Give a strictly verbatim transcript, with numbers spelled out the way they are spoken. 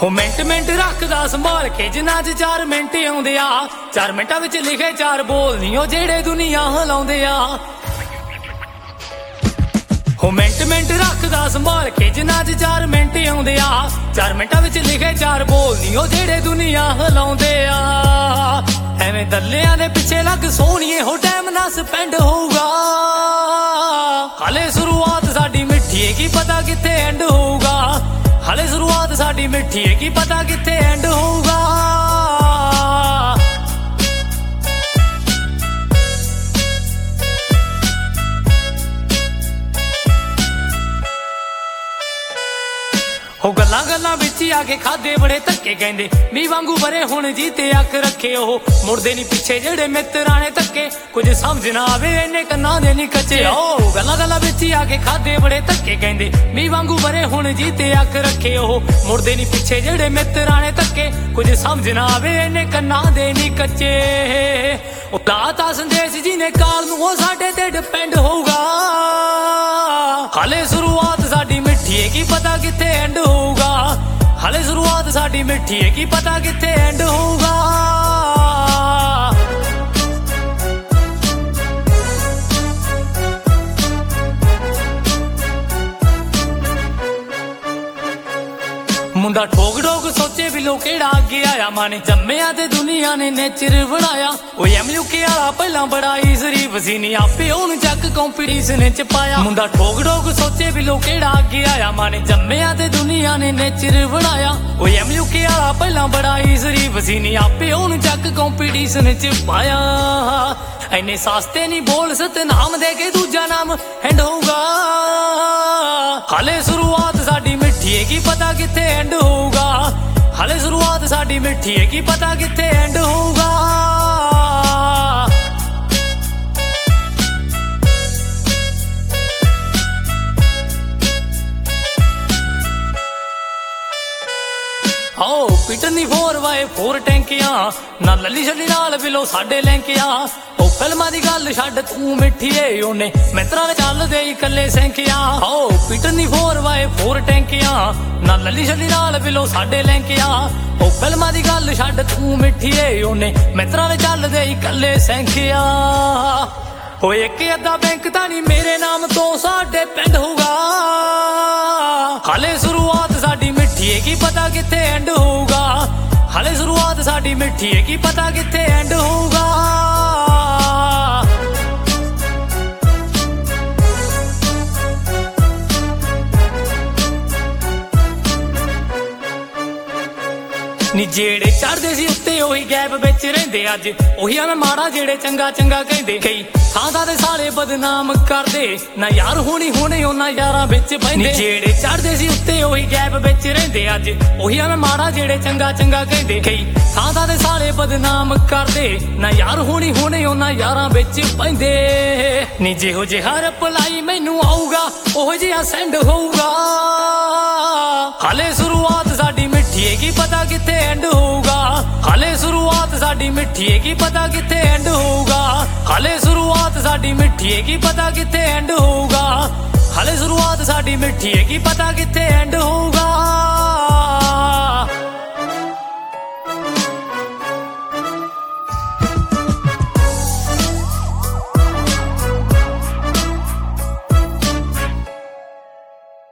हो mint mint रखदा संभाल के जिन्ना च चार मिंट आउंदे आ चार मिंटां विच लिखे चार बोल नी ओ जेड़े दुनिया हिलाउंदे आ हो मिंट मिंट रखदा संभाल के जिन्ना च चार मिंट आउंदे आ चार मिंटां विच लिखे चार बोल नी ओ जेड़े दुनिया हिलाउंदे आ एवें दल्लियां दे पिछे लग सोहणीए हो टाइम ना स्पेंड होऊगा हाले शुरुआत साडी मिठी है की पता किथे एंड होऊगा हाले शुरुआत साडी मिठी है की पता किथे एंड होऊगा हो गल्लां गल्लां विच ही आके खादे बड़े धक्के कहंदे मी वांगू बरे हुण जीते अख रखे ओह मुड़दे नी पिछे जेड़े मित्राने धक्के कुछ समझ ना आवे इन्ने कन्नां दे नी कच्चे ओ गल्लां गल्लां विच ही आके खादे बड़े धक्के कहंदे मी वांगू बरे हुण जीते अख रखे ओह मुड़दे नी पिछे जेड़े मित्राने धक्के कुछ समझ ना आवे इन्ने कन्नां दे नी कच्चे ओ दाता संदेश जी ने काल नूं ओ साडे ते डिपेंड होऊगा हाले शुरुआत साडी मिठी है की पता किथे एंड होऊगा हाले शुरुआत साडी मिठी है की पता किथे एंड होऊगा मुंडा ठोक ठोक सोचे भी लोग केड़ा अगे आया माने जम्मिया ते दुनिया ने नेचर बनाया ओ एमयू के आला पहला बड़ा ही शरीफ सी नी आपे हुण जग कंपीटीशन च पाया मुंडा ठोक ठोक सोचे भी लोग केड़ा अगे आया माने जम्मिया ते दुनिया ने नेचर बनाया ओ एमयू के आला पहला बड़ा ही शरीफ सी नी आपे हुण जग कंपीटीशन च पाया इन्ने सस्ते नी बोल सतनाम दे के दूजा नाम हैंड होऊगा हाले शुरुआत साडी मिठी है की पता किथे एंड होऊगा हाले शुरुआत साडी मिठी है की पता किथे एंड होऊगा आओ पिटनी फोर वाए फोर टैंकियां ना लली छली नाल बिलो साडे लैंकियां ओ फिल्मां दी गल छड्ड तू मिठीए ओने मित्रां दे चलदे इकल्ले सैंकियां आओ पिटनी फोर वाए फोर टैंकियां ना लली छली नाल बिलो साडे लैंकियां ओ फिल्मां दी गल छड्ड तू मिठीए ओने मित्रां दे चलदे इकल्ले सैंकियां ओ इक अद्धा बैंक तां नी मेरे नाम तो साडे पिंड होऊगा हाले शुरुआत साडी मिठी है की पता किथे एंड होऊगा हाले शुरुआत साडी मिठी है की पता किथे एंड होऊगा नी जेड़े चढ़दे सी उत्ते ओही गैप विच रहिंदे अज ओही मैं माड़ा जेड़े चंगा चंगा कहंदे कई थां थां ते साले बदनाम करदे ना यार होनी होने ओना यारां विच पैंदे जेड़े चढ़दे सी उत्ते ओही गैप विच रहिंदे अज ओही मैं माड़ा जेड़े चंगा चंगा कहंदे कई थां थां ते साले बदनाम करदे ना यार होनी होने ओना यारां विच पैंदे नी जिहो जिहा रिप्लाई मैनू आऊगा ओहो जिहा सेंड होऊगा हाले शुरुआत साडी मिठी है की पता किथे एंड होऊगा हाले शुरुआत साडी मिठी है की पता किथे एंड होऊगा हाले शुरुआत साडी मिठी है की पता किथे एंड होऊगा हाले शुरुआत साडी मिठी है की पता किथे एंड होऊगा।